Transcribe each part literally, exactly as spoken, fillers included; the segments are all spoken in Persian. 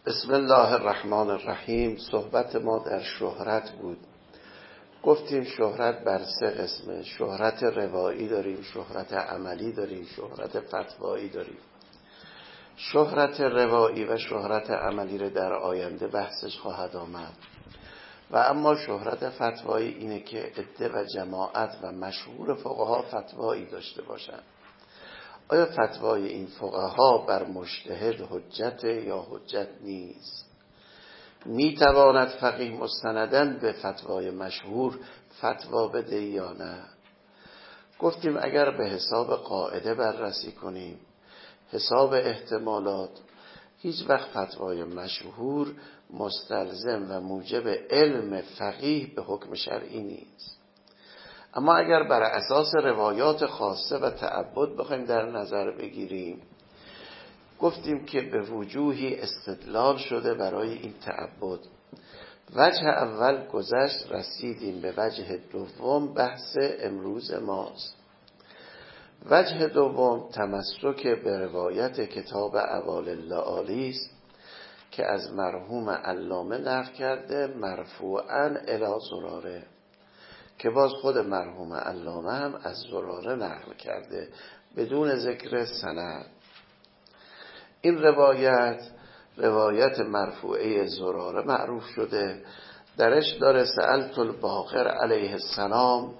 بسم الله الرحمن الرحیم. صحبت ما در شهرت بود. گفتیم شهرت بر سه قسمه: شهرت روایی داریم، شهرت عملی داریم، شهرت فتوایی داریم. شهرت روایی و شهرت عملی رو در آینده بحثش خواهد آمد. و اما شهرت فتوایی اینه که عده و جماعت و مشهور فقها فتوایی داشته باشند. آیا فتوای این فقها بر مجتهد حجت یا حجت نیست؟ می تواند فقیه مستنداً به فتوای مشهور فتوا بده یا نه؟ گفتیم اگر به حساب قاعده بررسی کنیم، حساب احتمالات، هیچ وقت فتوای مشهور مستلزم و موجب علم فقیه به حکم شرعی نیست. اما اگر بر اساس روایات خاصه و تعبد بخوایم در نظر بگیریم، گفتیم که به وجوهی استدلال شده برای این تعبد. وجه اول گذشت، رسیدیم به وجه دوم، بحث امروز ماست. وجه دوم تمسک به روایت کتاب اعوال اللآلی است که از مرحوم علامه نقل کرده مرفوعاً الی زراره، که باز خود مرحوم علامه هم از زراره نقل کرده بدون ذکر سند. این روایت روایت مرفوعه زراره معروف شده. درش داره سألت الباقر علیه السلام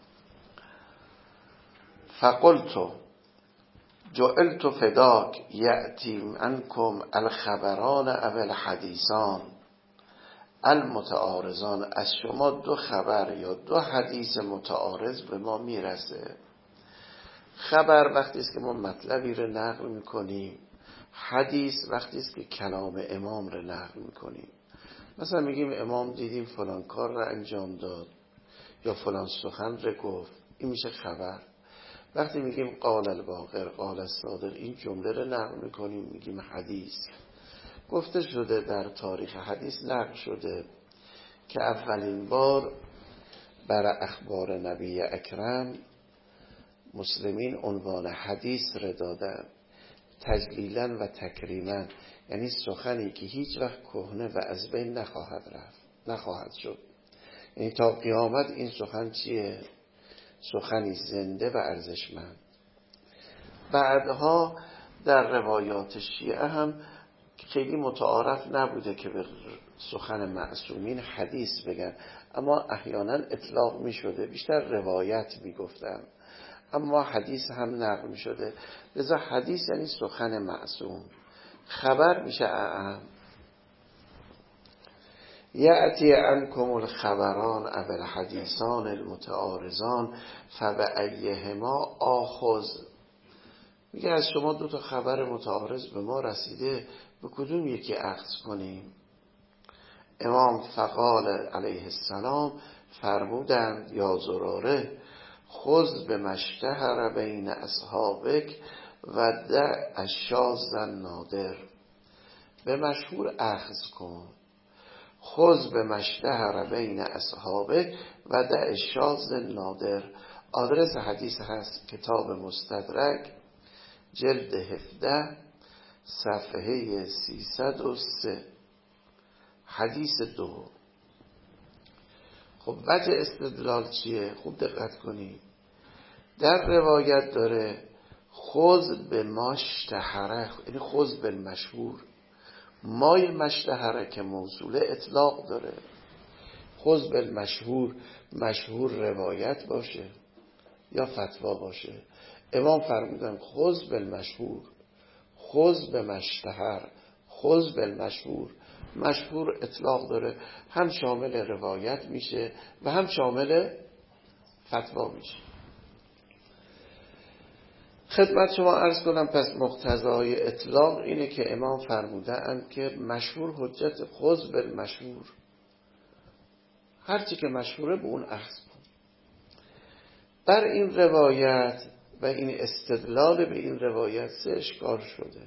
فقلت جعلت فداک یأتی عنکم الخبران او الحدیثان المتعارضان. از شما دو خبر یا دو حدیث متعارض به ما میرسه. خبر وقتی است که ما مطلبی رو نقل میکنیم، حدیث وقتی است که کلام امام رو نقل میکنیم. مثلا میگیم امام دیدیم فلان کار رو انجام داد یا فلان سخن رو گفت، این میشه خبر. وقتی میگیم قال الباقر قال الصادق، این جمله رو نقل میکنیم، میگیم حدیث. گفته شده در تاریخ حدیث نقل شده که اولین بار برای اخبار نبی اکرم مسلمین عنوان حدیث را دادن، تجلیلا و تکریما، یعنی سخنی که هیچ وقت کهنه و از بین نخواهد رفت، نخواهد شد. یعنی تا قیامت این سخن چیه؟ سخنی زنده و ارزشمند. بعدها در روایات شیعه هم خیلی متعارف نبوده که به سخن معصومین حدیث بگن، اما احیانا اطلاق می شده، بیشتر روایت می گفتن، اما حدیث هم نقل می شده. لذا حدیث یعنی سخن معصوم. خبر میشه اعم. یأتی عنکم الخبران او الحدیثان المتعارضان فبأیهما آخذ. میگه از شما دو تا خبر متعارض به ما رسیده، به کدوم یکی اخذ کنیم؟ امام فقال علیه السلام فرمودند یا زراره خذ به مشتهر بین اصحابک و دع الشاذ النادر. به مشهور اخذ کن، خذ به مشتهر بین اصحابک و دع الشاذ النادر. آدرس حدیث هست کتاب مستدرک جلد هفده صفحه سیصد و سه، حدیث دو. خب وجه استدلال چیه؟ خوب دقت کنید. در روایت داره خذ به ماشتهره، یعنی خذ به مشهور. مای مشتهره که موصوله اطلاق داره. خذ به مشهور، مشهور روایت باشه یا فتوا باشه. امام فرمودن خذ به مشهور، خذ به مشتهر، خذ به مشهور. مشهور اطلاق داره، هم شامل روایت میشه و هم شامل فتوا میشه. خدمت شما عرض کنم پس مقتضای اطلاق اینه که امام فرمودند که مشهور حجت، خذ به مشهور، هرچی که مشهوره به اون اخذ کن. بر این روایت و این استدلال به این روایت سه اشکال شده.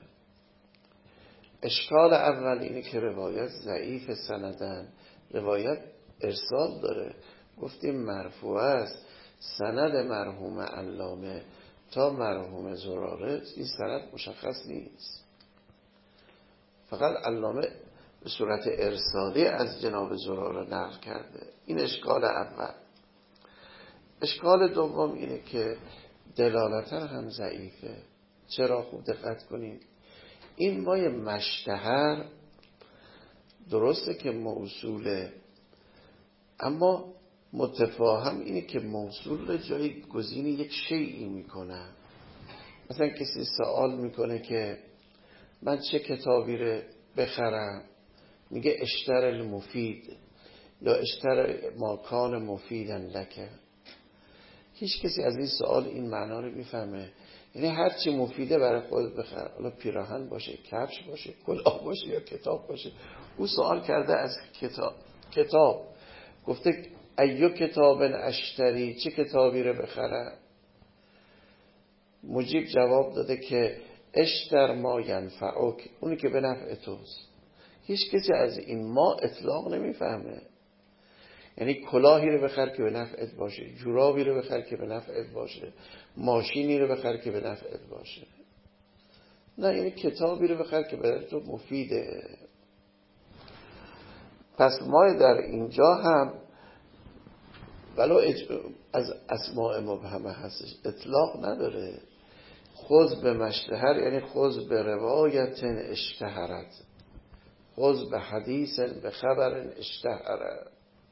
اشکال اول اینه که روایت ضعیف سندن، روایت ارسال داره. گفتیم مرفوع است، سند مرحوم علامه تا مرحوم زراره این سند مشخص نیست. فقط علامه به صورت ارسالی از جناب زراره نقل کرده. این اشکال اول. اشکال دوم اینه که دلالتا هم ضعیفه. چرا؟ خوب دقت کنید. این مای مشتهر درسته که موصوله، اما متفاهم اینه که موصول جای گزین یک شیئی میکنه. مثلا کسی سوال میکنه که من چه کتابی رو بخرم، میگه اشتر المفید یا اشتر ماکان مفیدن لکه. هیچ کسی از این سوال این معنا رو میفهمه؟ یعنی هر چی مفیده برای خودت بخر، حالا پیراهن باشه، کفش باشه، کلاه باشه یا کتاب باشه. او سوال کرده از کتاب کتاب گفته ایو کتاب اشتری، چه کتابی رو بخرم؟ مجیب جواب داده که اشتر ما ینفعک، اونی که به نفع توست. هیچ کسی از این ما اطلاق نمیفهمه. یعنی کلاهی رو بخر که به نفعت باشه، جورابی رو بخر که به نفعت باشه، ماشینی رو بخر که به نفعت باشه. نه، یعنی کتابی رو بخر که برای تو مفیده. پس ما در اینجا هم ولو از اسماء مبهمه هستش اطلاق نداره. خذ به مشتهر یعنی خذ به روایت اشتهرت، خذ به حدیث به خبر اشتهرت.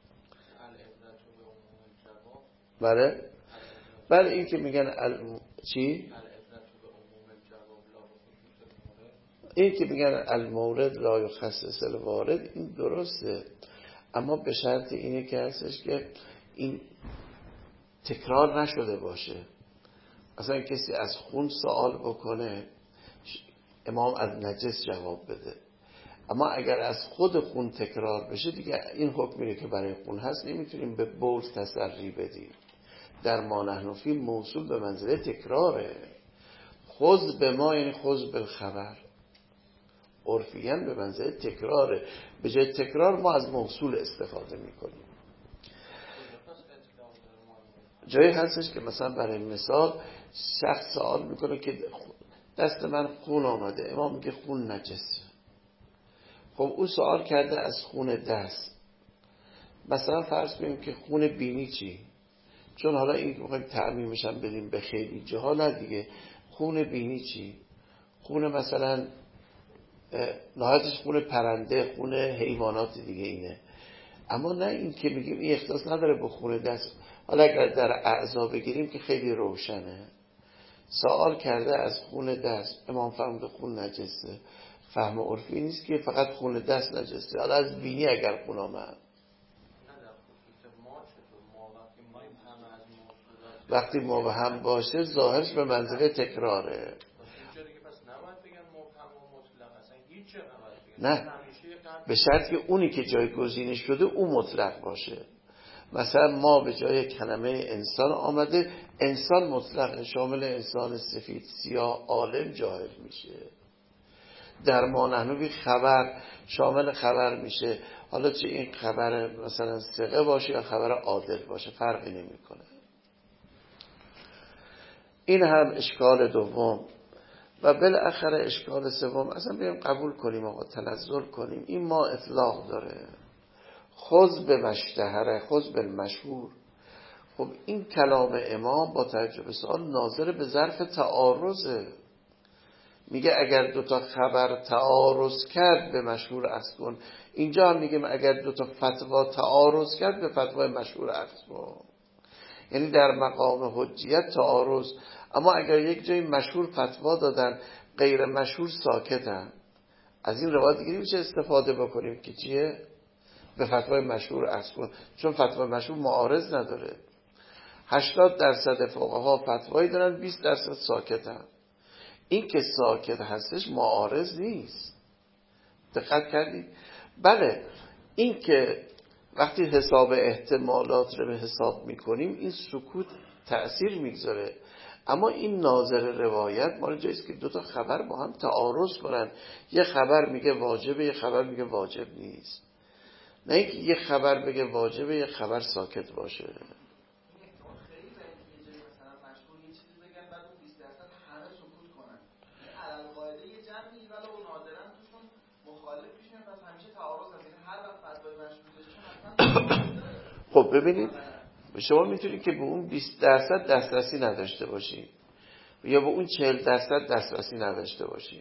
بله بله این که میگن ال... چی؟ این که میگن المورد لا یخصص الوارد، این درسته، اما به شرط اینه که هستش که این تکرار نشده باشه. مثلا کسی از خون سوال بکنه، امام از نجس جواب بده، اما اگر از خود خون تکرار بشه دیگه این حکم میره که برای خون هست، نمیتونیم به بول تسری بدیم. در ما نحن فی موصول به منزله تکراره. خذ به ما یعنی خذ بالخبر، عرفیاً به منزله تکراره. به جای تکرار ما از موصول استفاده میکنیم. جایی هستش که مثلا برای مثال شخص سوال میکنه که دست من خون آمده، امام میگه خون نجسه. خب او سوال کرده از خون دست. مثلا فرض کنیم که خون بینی چی؟ چون حالا این که بخوایم تعمیمش هم بدیم به خیلی جاها، نه دیگه. خون بینی چی؟ خون مثلا نهایتش خون پرنده، خون حیوانات دیگه اینه. اما نه این که میگیم این اختصاص نداره به خون دست. حالا اگر در اعضا بگیریم که خیلی روشنه. سوال کرده از خون دست، امام فرمود خون نجسه. فهم عرفی نیست که فقط خون دست نجسه. حالا از بینی اگر خون آمد، وقتی مبهم باشه ظاهرش به منزله تکراره. نه، به شرط که اونی که جایگزین شده اون مطلق باشه. مثلا ما به جای کلمه انسان آمده، انسان مطلق شامل انسان سفید، سیاه، عالم، جاهل میشه. در ما نحنوی خبر شامل خبر میشه. حالا چه این خبر مثلا ثقه باشه یا خبر عادل باشه فرقی نمیکنه. این هم اشکال دوم. و بالاخره اشکال سوم، اصلا بیایم قبول کنیم آقا، تنزل کنیم، این ما اطلاق داره. خذ به مشتهره، خذ به مشهور. خب این کلام امام با توجه به سوال ناظر به ظرف تعارضه. میگه اگر دوتا خبر تعارض کرد به مشهور عکس کن. اینجا هم میگیم اگر دوتا فتوا تعارض کرد به فتوای مشهور عکس کن. یعنی در مقام حجیت تعارض. اما اگر یک جای مشهور فتوا دادن، غیر مشهور ساکتن، از این روایت دیگه میشه استفاده بکنیم که چیه؟ به فتوای مشهور عکس کن، چون فتوای مشهور معارض نداره. هشتاد درصد فقها فتوایی دارن، بیست درصد ساکتن. این که ساکت هستش معارض نیست. دقت کردید؟ بله، این که وقتی حساب احتمالات رو به حساب میکنیم این سکوت تأثیر میگذاره. اما این ناظر روایت ما رو جایست که دو تا خبر با هم تعارض کنن. یه خبر میگه واجبه، یه خبر میگه واجب نیست. نه اینکه یه خبر بگه واجبه، یه خبر ساکت باشه. خب ببینید شما میتونید که به اون بیست درصد دسترسی نداشته باشید یا به اون چهل درصد دسترسی نداشته باشید.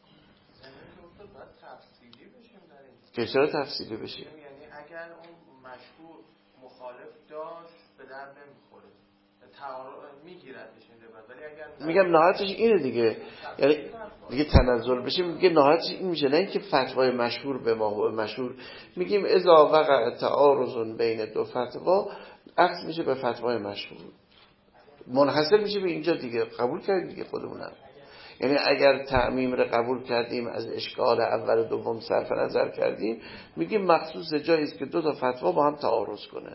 که چرا تفصیلی بشیم؟ یعنی اگر اون مشهور مخالف داشت به در نمیخوره میگیردش این روایت، ولی اگر میگم نهایتش اینه دیگه، یعنی دیگه تنزل بشه میگه نهایتش این میشه، نه اینکه فتوای مشهور به ما و مشهور میگیم اذا وقع تعارض بین دو فتوا عکس میشه به فتوای مشهور، منحصر میشه به اینجا دیگه. قبول کردیم دیگه خودمونم. یعنی اگر تعمیم رو قبول کردیم از اشکال اول و دوم صرف نظر کردیم میگیم مخصوص جایی است که دو تا فتوا با هم تعارض کنه.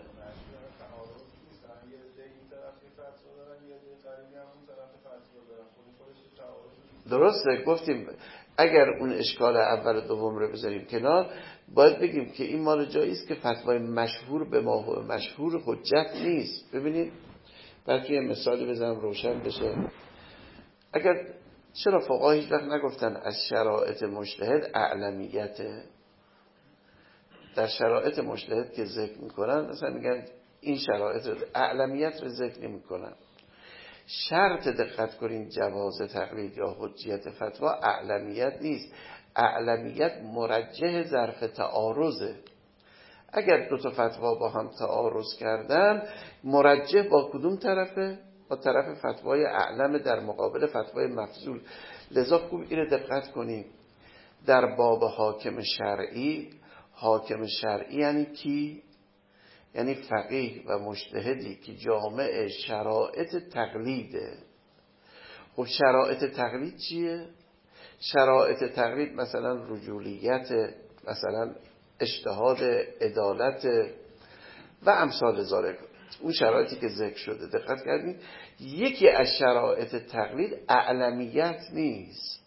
درسته گفتیم اگر اون اشکال اول و دوم رو بذاریم کنار باید بگیم که این مال جایی است که فتوای مشهور به ما و مشهور حجت نیست. ببینید بلکه یه مثالی بزنم روشن بشه. اگر چرا فقها هیچ وقت نگفتن از شرایط مجتهد اعلمیته؟ در شرایط مجتهد که ذکر میکنن مثلا میگن این شرایط رو اعلمیت رو ذکر نمیکنن. شرط دقت کنین جواز تقلید یا حجیت فتوا اعلمیت نیست. اعلمیت مرجح ظرف تعارضه. اگر دو تا فتوا با هم تعارض کردن مرجح با کدوم طرفه؟ با طرف فتوای اعلم در مقابل فتوای مفضول. لذا خوب اینو دقت کنیم در باب حاکم شرعی، حاکم شرعی یعنی کی؟ یعنی فقیه و مجتهدی که جامع شرایط تقلیده. خب شرایط تقلید چیه؟ شرایط تقلید مثلا رجولیت، مثلا اجتهاد، عدالت و امثال ذالک، اون شرایطی که ذکر شده. دقت کردین یکی از شرایط تقلید اعلمیت نیست.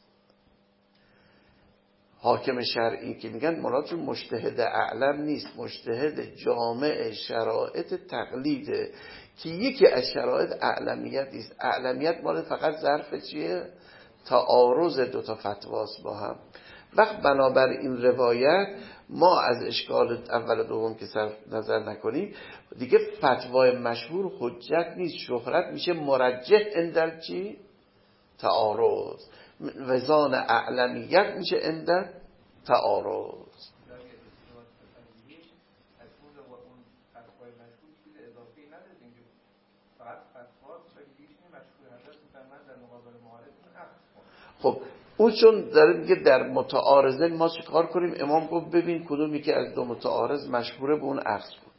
حاکم شرعی که میگن مرادشون مجتهد اعلم نیست، مجتهد جامع شرایط تقلیده که یکی از شرایط اعلمیت نیست. اعلمیت مال فقط ظرف چیه؟ تعارض دو تا فتواست با هم. وقت بنابر این روایت ما از اشکال اول و دوم که صرف نظر نکنیم دیگه فتوای مشهور حجت نیست، شهرت میشه مرجح اندر چی؟ تعارض. وزان اعلمیت میشه اندر تعارض. خب اون چون داره میگه در متعارضه ما چه کار کنیم؟ امام گفت ببین کدومی که از دو متعارض مشهوره به اون اخذ کن.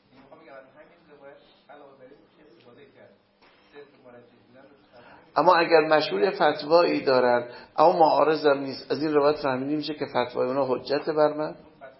اما اگر مشهور فتوایی دارن اما معارض هم نیست، از این روایت فهمیدیم میشه که فتوای اونا حجت بر من؟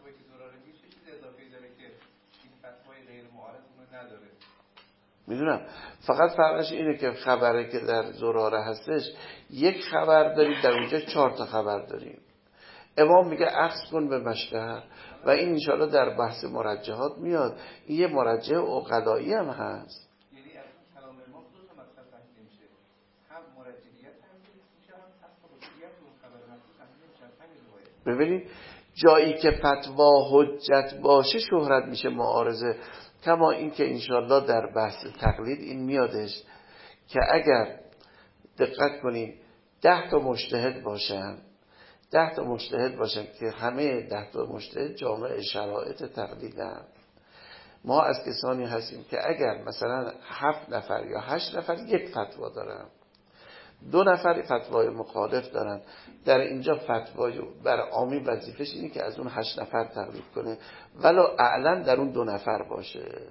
میدونم فقط فرقش اینه که خبره که در زراره هستش یک خبر داریم، در اونجا چهار تا خبر داریم. امام میگه اخذ کن به مشتهر و این انشاءالله در بحث مرجحات میاد. این یه مرجح عقلایی هم هست. یعنی از کلام امام دو تا مطلب فهمیده میشه، هم مرجحیت فهمیده میشه هم اصل حجیت اون خبر مطلب فهمیده میشه. ببینید جایی که فتوا حجت باشه شهرت میشه معارضه. کما این که انشاءالله در بحث تقلید این میادش که اگر دقت کنید ده تا مجتهد باشن، ده تا مجتهد باشن که همه ده تا مجتهد جامع شرایط تقلیدن، ما از کسانی هستیم که اگر مثلا هفت نفر یا هشت نفر یک فتوا دارن، دو نفر فتوای مخالف دارن، در اینجا فتوای بر عامی وظیفش اینه که از اون هشت نفر تقلید کنه ولو اعلن در اون دو نفر باشه.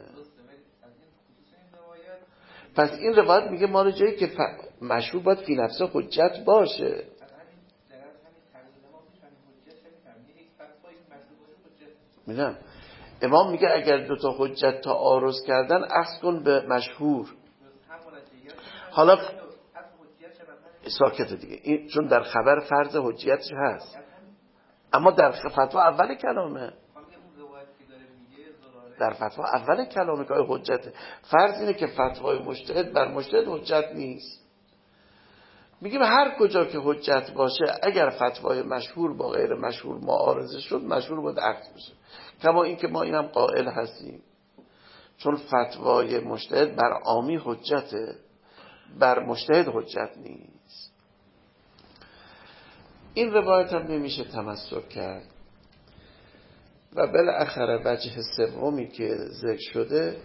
پس این روایت میگه ما جایی که ف... مشروع باید فی نفسه حجت باشه. میدونم امام میگه اگر دو تا حجت تعارض کردن اخذ کن به مشهور. حالا ساکت دیگه این چون در خبر فرض حجیتش هست، اما در فتوا اول کلامه، در فتوا اول کلامه که حجت فرض اینه که فتوای مجتهد بر مجتهد حجت نیست. میگیم هر کجا که حجت باشه اگر فتوای مشهور با غیر مشهور معارضه شد مشهور باید عقد بشه. کما اینکه ما اینم قائل هستیم چون فتوای مجتهد بر عامی حجته، بر مجتهد حجت نیست. این روایت هم نمیشه تمسک کرد. و بالاخره وجه سومی که ذکر شده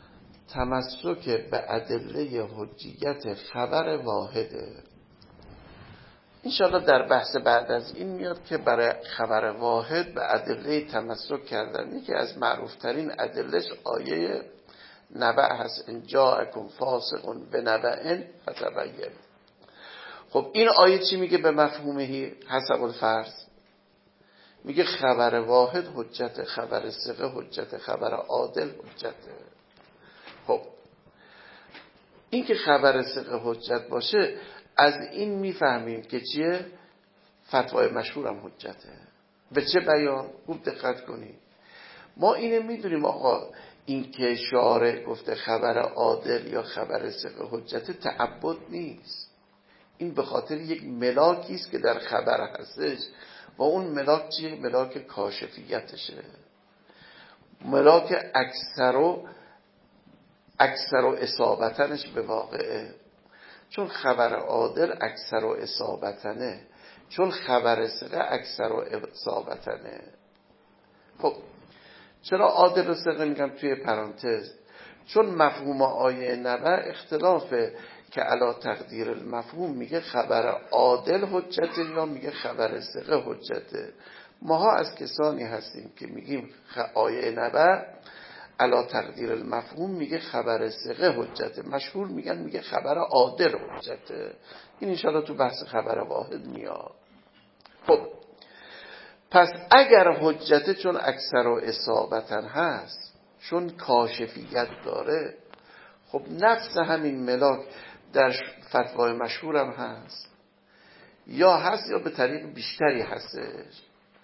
تمسک به ادله حجیت خبر واحده. انشاءالله در بحث بعد از این میاد که برای خبر واحد به ادله تمسک کردن. یکی از معروفترین ادلهش آیه نبأ هست، ان جاءکم فاسق بنبأ فتبین. خب این آیه چی میگه به مفهومه حسب الفرض؟ میگه خبر واحد حجت، خبر ثقه حجت، خبر عادل حجته. خب این که خبر ثقه حجت باشه از این میفهمیم که چیه؟ فتوای مشهورم حجته. به چه بیان؟ خوب دقت کنید. ما اینه میدونیم آقا این که شارع گفته خبر عادل یا خبر ثقه حجت تعبد نیست. این به خاطر یک ملاکی است که در خبر هستش و اون ملاک چیه؟ ملاک کاشفیتشه، ملاک اکثر و اکثر و اصابتنش به واقعه. چون خبر عادل اکثر و اصابتنه، چون خبر ثقه اکثر و اصابتنه. خب چرا عادل و ثقه میگم توی پرانتز؟ چون مفهوم آیه نبأ اختلافه که علا تقدیر المفهوم میگه خبر عادل حجته یا میگه خبر ثقه حجته. ماها از کسانی هستیم که میگیم آیه نبأ علا تقدیر المفهوم میگه خبر ثقه حجته، مشهور میگن میگه خبر عادل حجته. این انشاءالله تو بحث خبر واحد میاد. خب پس اگر حجته چون اکثر و اصابتن هست، چون کاشفیت داره، خب نفس همین ملاک در فتوای مشهورم هست، یا هست یا به طریق بیشتری هستش.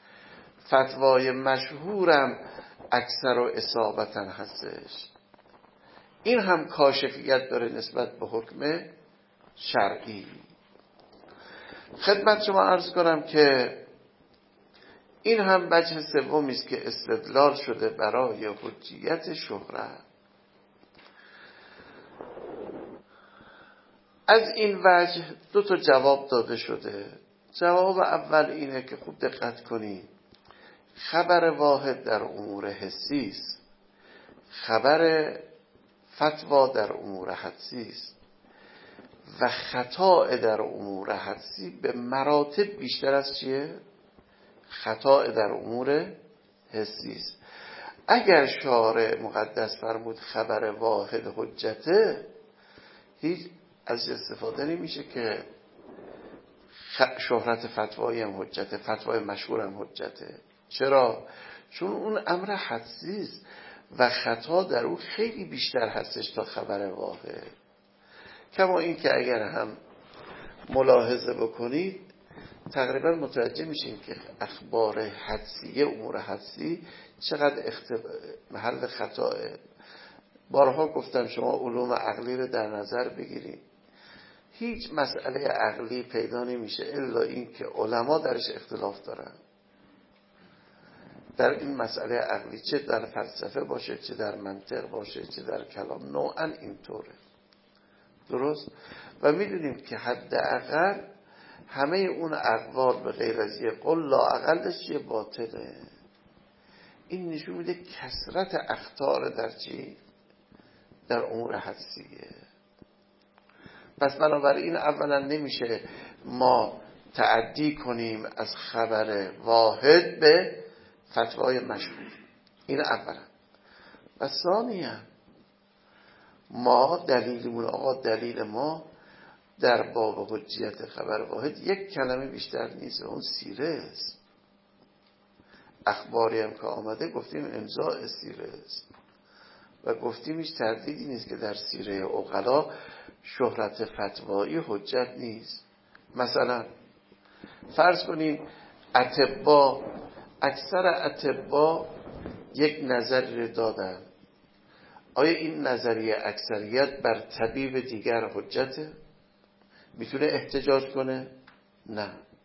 فتوای مشهورم اکثر و اصابتن هستش، این هم کاشفیت داره نسبت به حکم شرعی. خدمت شما عرض کنم که این هم وجه سومی است که استدلال شده برای حجیت شهرت. از این وجه دو تا جواب داده شده. جواب اول اینه که خوب دقت کنید، خبر واحد در امور حسی است، خبر فتوا در امور حدسی است و خطا در امور حدسی به مراتب بیشتر از چیه؟ خطا در امور حسی است. اگر شارع مقدس فرمود خبر واحد حجته، هیچ از استفاده نمیشه که شهرت فتوایی هم حجته، فتوای مشهور هم حجته. چرا؟ چون اون امر حدسی است و خطا در اون خیلی بیشتر هستش تا خبر واحد. کما این که اگر هم ملاحظه بکنید تقریبا متوجه میشین که اخبار حدسیه، امور حدسی چقدر اختب... محل خطاه. بارها گفتم شما علوم عقلی رو در نظر بگیرید، هیچ مسئله عقلی پیدا نمیشه الا این که علما درش اختلاف دارن. در این مسئله عقلی چه در فلسفه باشه، چه در منطق باشه، چه در کلام، نوعا اینطوره. درست؟ و میدونیم که حداقل همه اون اقوال به غیر از یه قول لااقلش یه باطله. این نشون میده کثرت اخطار در چی؟ در امور حدسیه. پس بنابراین اولا نمیشه ما تعدی کنیم از خبر واحد به فتوای مشهور. این اولا. و ثانیا ما دلیلمون، آقا دلیل ما در باب حجیت خبر واحد یک کلمه بیشتر نیست و اون سیره است. اخباری هم که آمده گفتیم امضاء سیره است و گفتیم هیچ تردیدی نیست که در سیره عقلا شهرت فتوایی حجت نیست. مثلا فرض کنیم اطباء، اکثر اطباء یک نظری رو دادن، آیا این نظریه اکثریت بر طبیب دیگر حجته؟ میتونه احتجاج کنه؟ نه.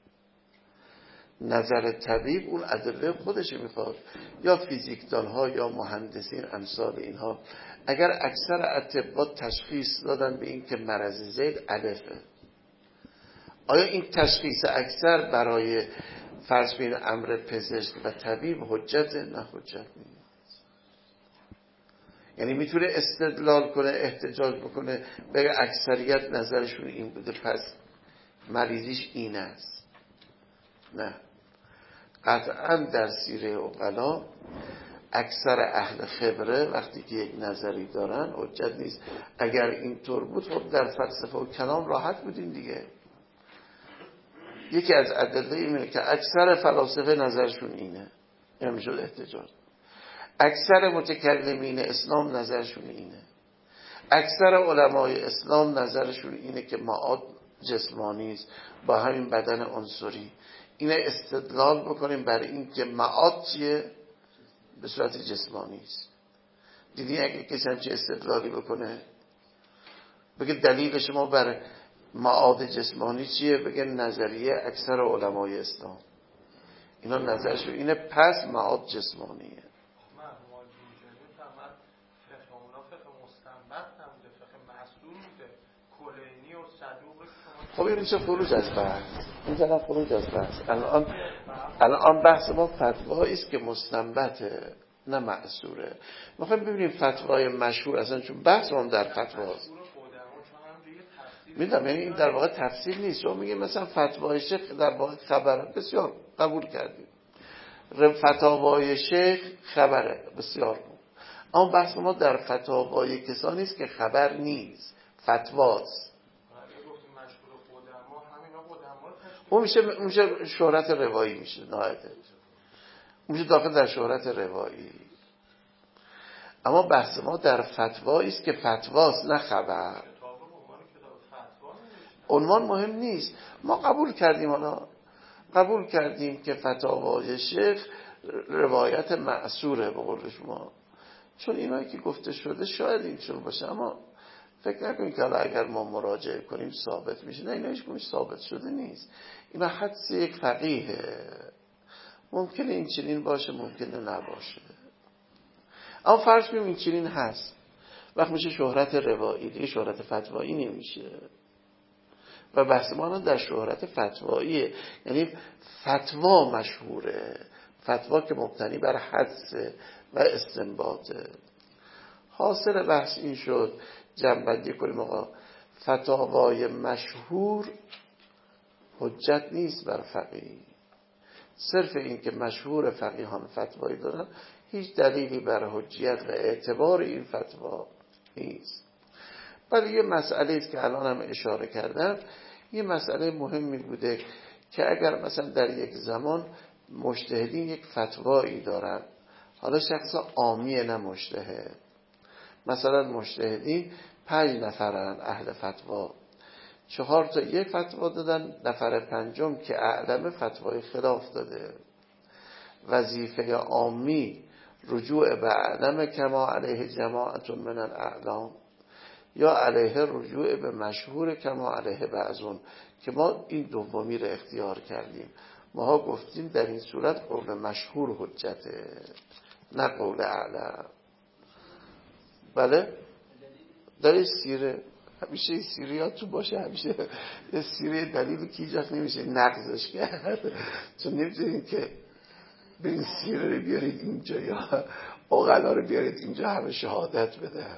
نظر طبیب اون ادله خودش میخواد، یا فیزیکدان ها یا مهندسین امثال اینها. اگر اکثر اطباء تشخیص دادن به این که مرض زید الفه، آیا این تشخیص اکثر برای فرض بین امر پزشک و طبیب حجته؟ نه حجت نیست. یعنی میتونه استدلال کنه، احتجاج بکنه، بگه اکثریت نظرشون این بوده پس مریضیش این است؟ نه. قطعا در سیره عقلا اکثر اهل خبره وقتی که یک نظری دارن حجت نیست. اگر اینطور بود خب در فلسفه و کلام راحت بودیم دیگه. یکی از ادله اینه که اکثر فلاسفه نظرشون اینه، این میشد احتجاج. اکثر متکلمین اسلام نظرشون اینه، اکثر علمای اسلام نظرشون اینه که معاد جسمانی است با همین بدن عنصری. اینه استدلال بکنیم بر این که معاد چیه؟ به صورت جسمانی است. دیدین اگه کسی همچه استدلالی بکنه بگه دلیل شما بر معاد جسمانی چیه؟ بگه نظریه اکثر علمای اسلام، اینا نظرشون اینه پس معاد جسمانیه. خب این میشه خروج از بحث، این زنم خروج از بحث. الان الان بحث ما فتوایی است که مستنبطه نه معصوره. میخوایم ببینیم فتوای مشهور اصلا، چون بحث ما در فتواست. میدونم یعنی این در واقع تفسیر نیست. شما میگه مثلا فتوای شیخ در واقع خبره، بسیار قبول کردیم. فتاوای شیخ خبره، بسیار. اما بحث ما در فتاوای کسانی است که خبر نیست، فتواست. اون میشه میشه شهرت روایی میشه، نهایتش میشه داخل در شهرت روایی. اما بحث ما در فتوایی است که فتواست نه خبر. عنوان مهم نیست. ما قبول کردیم، حالا قبول کردیم که فتاوای شیخ روایت معصوره به قول شما، چون اینایی که گفته شده شاید اینجور باشه. اما فکر نکنید که حالا اگر ما مراجعه کنیم ثابت میشه. نه، اینا هیچ کدومش ثابت شده نیست. اینا حدس یک فقیهه. ممکنه این چنین باشه، ممکنه نباشه. اما فرض کنیم این چنین هست، وقت میشه شهرت روایی، دیگه شهرت فتوایی نمیشه. و بحث ما در شهرت فتواییه، یعنی فتوا مشهوره، فتوا که مبتنی بر حدس و استنباطه. حاصل بحث این شد، جمع‌بندی کنیم آقا، فتاوای مشهور حجت نیست بر فقیه. صرف این که مشهور فقیهان فتوایی دارن هیچ دلیلی بر حجیت و اعتبار این فتوا نیست. ولی یه مسئله است که الان هم اشاره کردم، یه مسئله مهمی بوده که اگر مثلا در یک زمان مجتهدین یک فتوایی دارن، حالا شخص عامی نه مجتهد، مثلا مجتهدین پنج نفرن اهل فتوا، چهار تا یک فتوا دادن، نفر پنجم که اعلم فتوای خلاف داده. وظیفه عامی رجوع به اعلم کما علیه جماعت من الاعلام، یا علیه رجوع به مشهور کما علیه بعضون، که ما این دومی رو اختیار کردیم. ما ها گفتیم در این صورت قول مشهور حجته نه قول اعلم. بله در سیره همیشه سیریات تو باشه، همیشه یه سیره دلیلی که ایجاز نمیشه نقضش کرد، چون نمیتونید که به این سیره رو بیارید اینجا یا اغلا رو بیارید اینجا همه شهادت بده.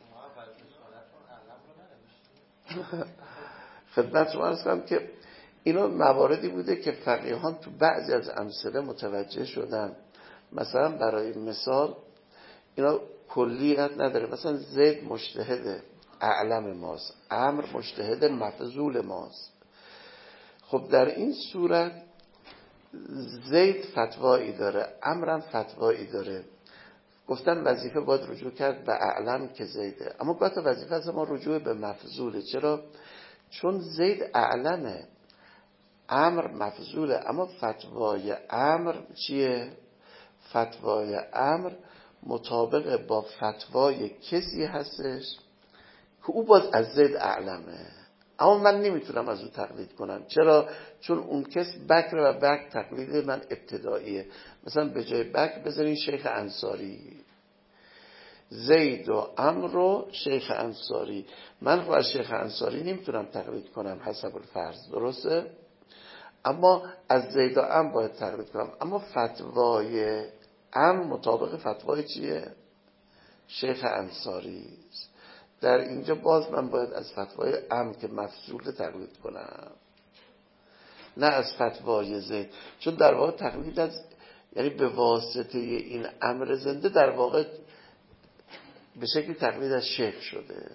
خدمت شما عرض کنم که اینا مواردی بوده که فقیهان تو بعضی از امثله متوجه شدن. مثلا برای مثال اینا کلیت نداره، مثلا زید مجتهد اعلم ماست، عمرو مجتهد مفضول ماست. خب در این صورت زید فتوایی داره، عمرو فتوایی داره، گفتن وظیفه باید رجوع کرد به اعلم که زیده، اما باید وظیفه از ما رجوع به مفضوله. چرا؟ چون زید اعلمه، عمرو مفضوله، اما فتوای عمرو چیه؟ فتوای عمرو مطابق با فتوای کسی هستش که او باز از زید اعلمه. اما من نمیتونم از اون تقلید کنم. چرا؟ چون اون کس بکر و بکر تقلید من ابتداییه. مثلا به جای بکر بذارین شیخ انصاری، زید و عمرو شیخ انصاری. من خب از شیخ انصاری نمیتونم تقلید کنم حسب الفرض، درسته؟ اما از زید و عمرو باید تقلید کنم. اما فتوای عمرو مطابق فتوای چیه؟ شیخ انصاری. در اینجا باز من باید از فتوای عمرو که مفصول تقلید کنم، نه از فتوای زید. چون در واقع تقلید از، یعنی به واسطه این امر زنده در واقع به شکلی تقلید از شیخ شده.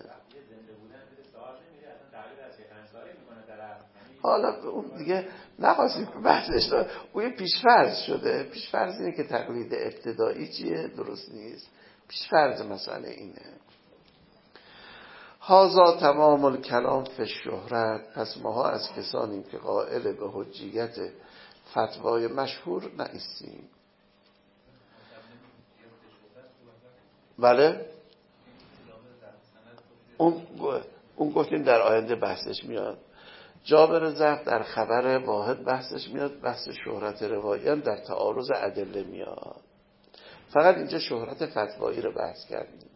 حالا اون دیگه نخواستیم بحثش دار، اون یه پیشفرض شده. پیشفرض اینه که تقلید ابتدایی چیه؟ درست نیست. پیشفرض مسئله اینه. هازا تمام الکلام فی الشهرت. پس ماها از کسانیم که قائل به حجیت فتوای مشهور نیستیم. بله اون اون گفتیم در آینده بحثش میاد. جابر ضعف در خبر واحد بحثش میاد. بحث شهرت روایی هم در تعارض ادله میاد. فقط اینجا شهرت فتوایی رو بحث کردیم.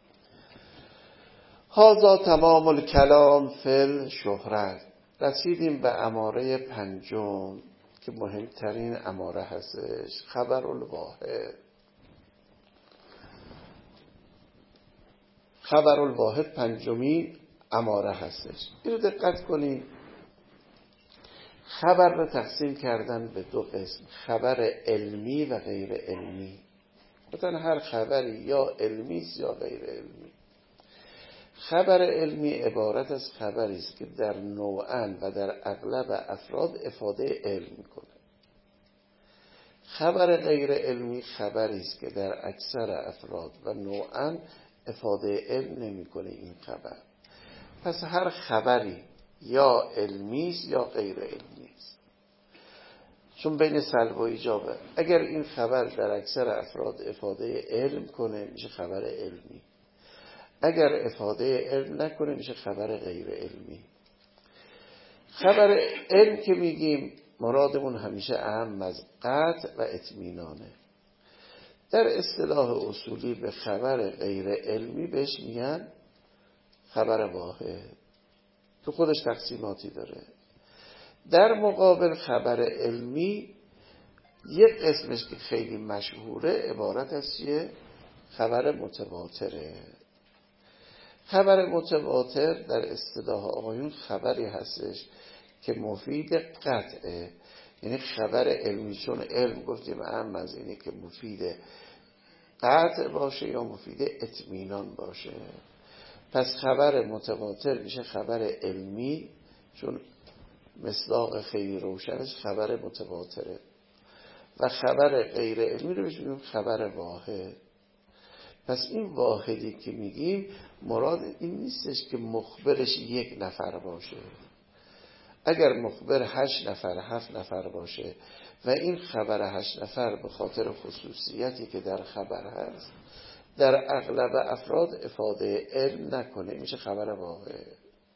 هازا تمام الکلام فی الشهرت. رسیدیم به اماره پنجم که مهمترین اماره هستش، خبر الواحد. خبر الواحد پنجمین اماره هستش. اینو دقت کنید. خبر رو تقسیم کردن به دو قسم، خبر علمی و غیر علمی. مثلا هر خبری یا علمی است یا غیر علمی. خبر علمی عبارت از خبری است که در نوعاً و در اغلب افراد افاده علم میکنه. خبر غیر علمی خبری است که در اکثر افراد و نوعاً افاده علم نمیکنه این خبر. پس هر خبری یا علمی است یا غیر علمی است، چون بین سلب و ایجابه. اگر این خبر در اکثر افراد افاده علم کنه میشه خبر علمی، اگر افاده علم نکنه میشه خبر غیر علمی. خبر علم که میگیم مرادمون همیشه اهم از قطع و اطمینانه. در اصطلاح اصولی به خبر غیر علمی بهش میگن خبر واحد، تو خودش تقسیماتی داره. در مقابل خبر علمی یک قسمش که خیلی مشهوره عبارت از چیه؟ خبر متواتره. خبر متواتر در اصطلاح آقایون خبری هستش که مفید قطعه، یعنی خبر علمی، چون علم گفتیم اهم از اینه که مفید قطع باشه یا مفید اطمینان باشه. پس خبر متواتر میشه خبر علمی، چون مصداق خیلی روشنش خبر متواتره. و خبر غیر علمی رو میگیم خبر واحد. پس این واحدی که میگیم مراد این نیستش که مخبرش یک نفر باشه. اگر مخبر هشت نفر هفت نفر باشه و این خبر هشت نفر به خاطر خصوصیتی که در خبر هست در اغلب افراد افاده علم نکنه میشه خبر واحد.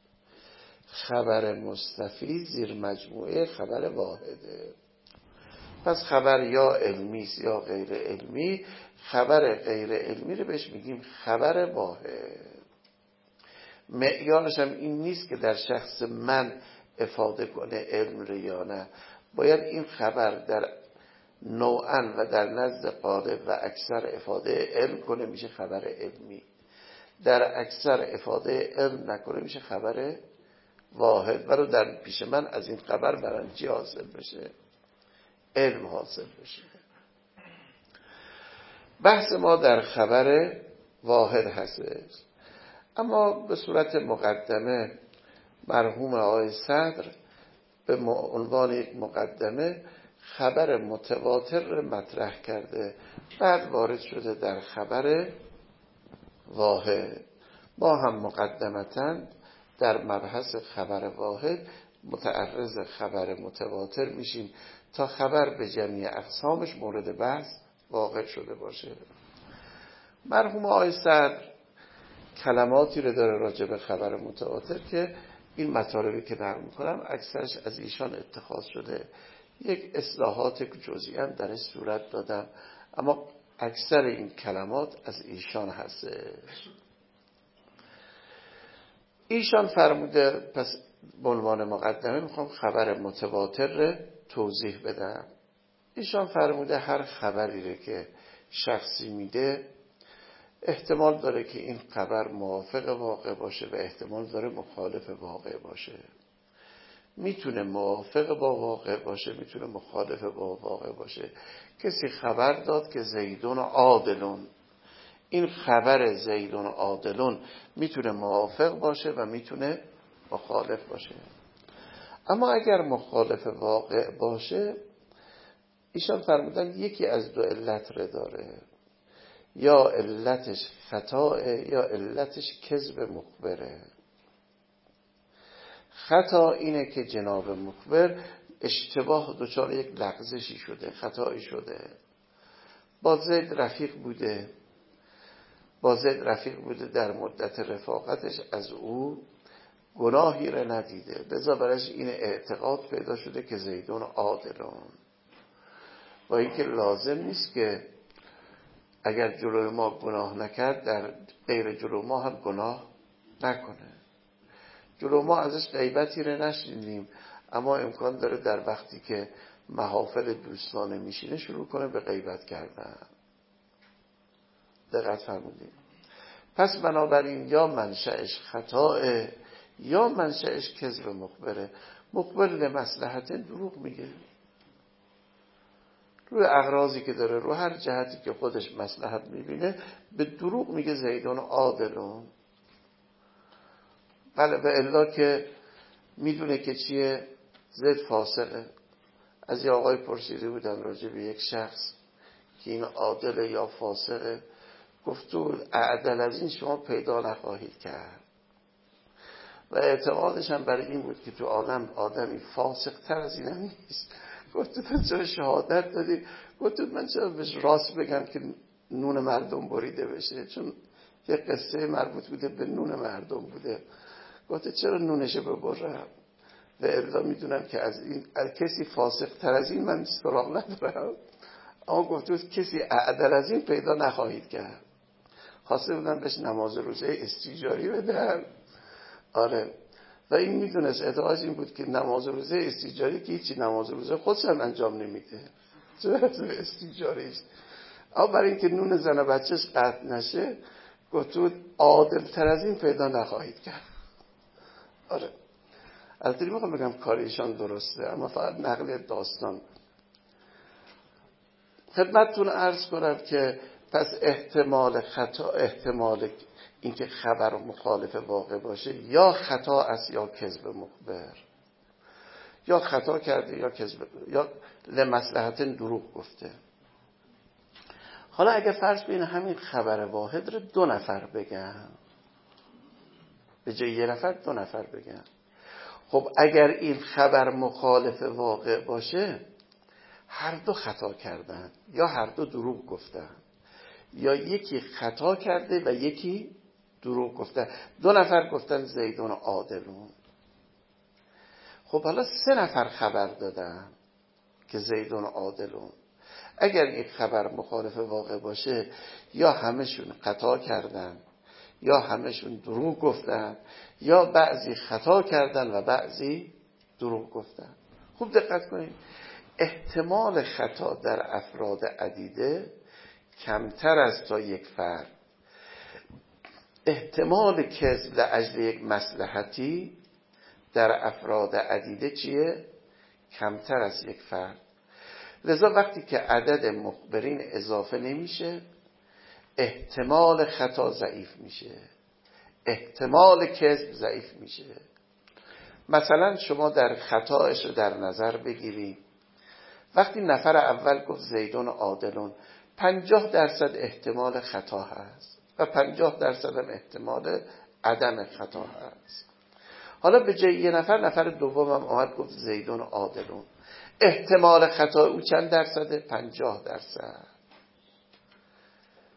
خبر مستفید زیر مجموعه خبر واحده. پس خبر یا علمی یا غیر علمی. خبر غیر علمی رو بهش میگیم خبر واحد. معیارش هم این نیست که در شخص من افاده کنه علم رو یا نه. باید این خبر در نوعاً و در نزد غالب و اکثر افاده علم کنه میشه خبر علمی. در اکثر افاده علم نکنه میشه خبر واحد. برای در پیش من از این خبر برام چی حاصل بشه؟ علم حاصل بشه. بحث ما در خبر واحد هستش. اما به صورت مقدمه مرحوم آقای صدر به عنوان یک مقدمه خبر متواتر مطرح کرده، بعد وارد شده در خبر واحد. ما هم مقدمتاً در مبحث خبر واحد متعرض خبر متواتر میشیم تا خبر به جمعی اقسامش مورد بحث واقع شده باشه. مرحوم آقای صدر کلماتی رو داره راجع به خبر متواتر که این مطالبی که نقل میکنم اکثرش از ایشان اتخاذ شده. یک اصلاحات جزئی هم درش صورت دادم، اما اکثر این کلمات از ایشان هستش. ایشان فرموده، پس به عنوان مقدمه میخوام خبر متواتر رو توضیح بدم. ایشان فرموده هر خبری که شخصی میده احتمال داره که این خبر موافق واقع باشه و احتمال داره مخالف واقع باشه. میتونه موافق با واقع باشه، میتونه مخالف با واقع باشه. کسی خبر داد که زیدون عادلون، این خبر زیدون عادلون میتونه موافق باشه و میتونه مخالف باشه. اما اگر مخالف واقع باشه، ایشان فرمودن یکی از دو علت رو داره، یا علتش خطاه یا علتش کذب مخبره. خطا اینه که جناب مخبر اشتباه دچار یک لغزشی شده، خطایی شده. با زید رفیق بوده با زید رفیق بوده در مدت رفاقتش از او گناهی را ندیده، لذا برایش این اعتقاد پیدا شده که زیدون عادلون. و اینکه لازم نیست که اگر جلوی ما گناه نکرد در غیر جلوی ما هم گناه نکنه. جلوی ما ازش غیبتی رو نشنیدیم، اما امکان داره در وقتی که محافل دوستانه میشینه شروع کنه به غیبت کردن. دقت فرمودید؟ پس بنابراین یا منشأش خطاه یا منشأش کذب مخبره. مخبر لمصلحت دروغ میگه، روی اغراضی که داره، رو هر جهتی که خودش مصلحت میبینه به دروغ میگه زیدون عادلون. بله، به الا که میدونه که چیه، زید فاسقه. از یه آقای پرسیده بودن راجع به یک شخص که این عادله یا فاسقه، گفتو اعدل از این شما پیدا نخواهید کرد. و اعتقادش هم برای این بود که تو عالم آدمی فاسق تر از این هم نیست. گفتو تو چرا شهادت دادی؟ گفتو من چرا بهش راست بگم که نون مردم بریده بشه، چون یه قصه مربوط بوده به نون مردم بوده. گفتو چرا نونشو ببرم؟ و الا میدونم که از این از کسی فاسق تر از این من سراغ ندارم. اما گفتو کسی اعدل از این پیدا نخواهید کرد. خواسته بودن بهش نماز روزه استیجاری بدن. آره، و این میدونست اعتقادش این بود که نماز روزه استیجاری که هیچی نماز روزه خودش هم انجام نمیده، چرا استیجاری است. اما برای اینکه نون زن و بچهش قطع نشه گفتود عادل تر از این پیدا نخواهید کرد. آره، البته میخوام بگم کار ایشان درسته، اما فقط نقل داستان. خدمتتون عرض کنم که پس احتمال خطا، احتمال اینکه خبر مخالف واقع باشه یا خطا است یا کذب مخبر، یا خطا کرده یا کذب، یا لمصلحت دروغ گفته. حالا اگه فرض بین همین خبر واحد رو دو نفر بگن، به جای یه نفر دو نفر بگن، خب اگر این خبر مخالف واقع باشه هر دو خطا کردن یا هر دو دروغ گفتن، یا یکی خطا کرده و یکی دروغ گفته. دو نفر گفتن زیدون عادلون. خب حالا سه نفر خبر دادن که زیدون عادلون. اگر یک خبر مخالف واقع باشه یا همشون خطا کردن یا همشون دروغ گفتن، یا بعضی خطا کردن و بعضی دروغ گفتن. خوب دقت کنید، احتمال خطا در افراد عدیده کمتر از تا یک فرد. احتمال کذب لاجل یک مصلحتی در افراد عدیده چیه؟ کمتر از یک فرد. لذا وقتی که عدد مخبرین اضافه نمیشه احتمال خطا ضعیف میشه، احتمال کذب ضعیف میشه. مثلا شما در خطاش رو در نظر بگیرید، وقتی نفر اول گفت زیدون عادلون، پنجاه درصد احتمال خطا هست و پنجاه درصد هم احتمال عدم خطا هست. حالا به جای یه نفر، نفر دوم هم آمد گفت زیدون عادلون، احتمال خطا او چند درصده؟ پنجاه درصد.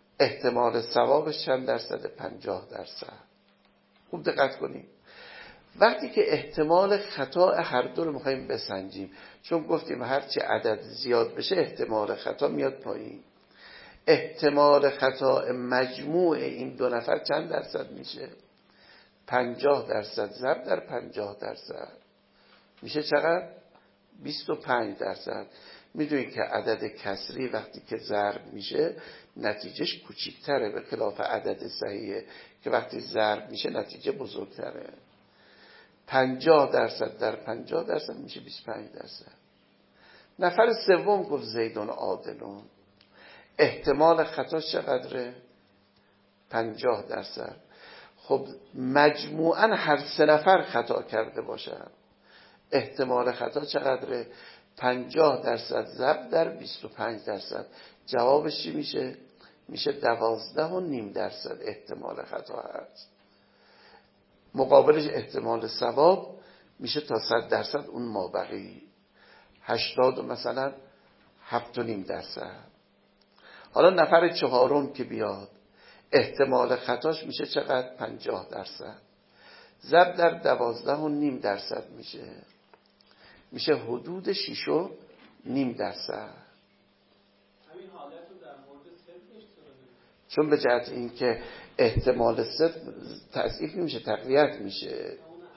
احتمال ثوابش چند درصده؟ پنجاه درصد. خوب دقت کنید، وقتی که احتمال خطا هر دو رو میخوایم بسنجیم، چون گفتیم هرچی عدد زیاد بشه احتمال خطا میاد پایین. احتمال خطا مجموع این دو نفر چند درصد میشه؟ پنجاه درصد ضرب در پنجاه درصد میشه چقدر؟ بیست و پنج درصد. میدونید که عدد کسری وقتی که ضرب میشه نتیجهش کوچیکتره، به خلاف عدد صحیحه که وقتی ضرب میشه نتیجه بزرگتره. پنجاه درصد در پنجاه درصد میشه بیست و پنج درصد. نفر سوم گفت زیدون عادلون، احتمال خطا چقدره؟ پنجاه درصد. خب مجموعاً هر سه نفر خطا کرده باشن، احتمال خطا چقدره؟ پنجاه درصد ضرب در بیست و پنج درصد. جوابش چی میشه؟ میشه دوازده و نیم درصد احتمال خطا هست. مقابلش احتمال صواب میشه تا صد درصد اون مابقی، هشتاد و مثلا هفت و نیم درصد. حالا نفر چهارم که بیاد احتمال خطاش میشه چقدر؟ پنجاه درصد ضرب در دوازده و نیم درصد میشه میشه حدود شش و نیم درصد. همین حالت رو در مورد صدقش چون به جهت این که احتمال صدق تضعیف نمیشه، تقویت میشه.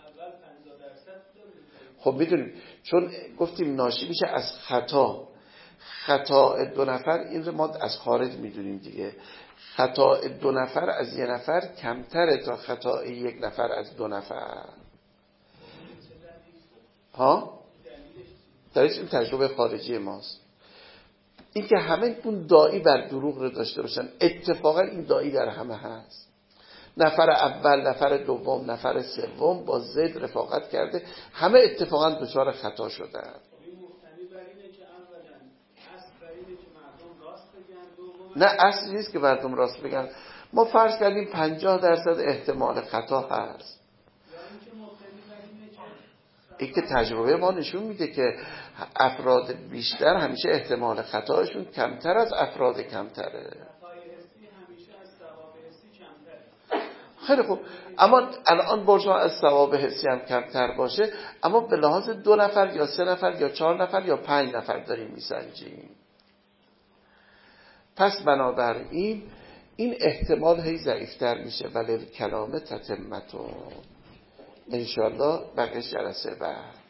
خب میدونیم چون گفتیم ناشی میشه از خطا. خطا دو نفر این رو ما از خارج میدونیم دیگه. خطا دو نفر از یه نفر کمتره تا خطا یک نفر از دو نفر. ها؟ دلیلش این تجربه خارجی ماست. این که همه اون داعی بر دروغ رو داشته باشن، اتفاقا این داعی در همه هست. نفر اول، نفر دوم، نفر سوم با زید رفاقت کرده، همه اتفاقا دچار خطا شدن. نه اصل نیست که مردم راست بگن. ما فرض کردیم پنجاه درصد احتمال خطا هست. این که تجربه ما نشون میده که افراد بیشتر همیشه احتمال خطاشون کمتر از افراد کمتره. خیلی خوب، اما الان برجا از ثواب حسی هم کمتر باشه، اما به لحاظ دو نفر یا سه نفر یا چهار نفر یا پنج نفر داریم میسنجیم. پس بنابراین این احتمال هی ضعیفتر میشه. ولی کلام تتمتون انشاءالله بقیه جلسه بعد.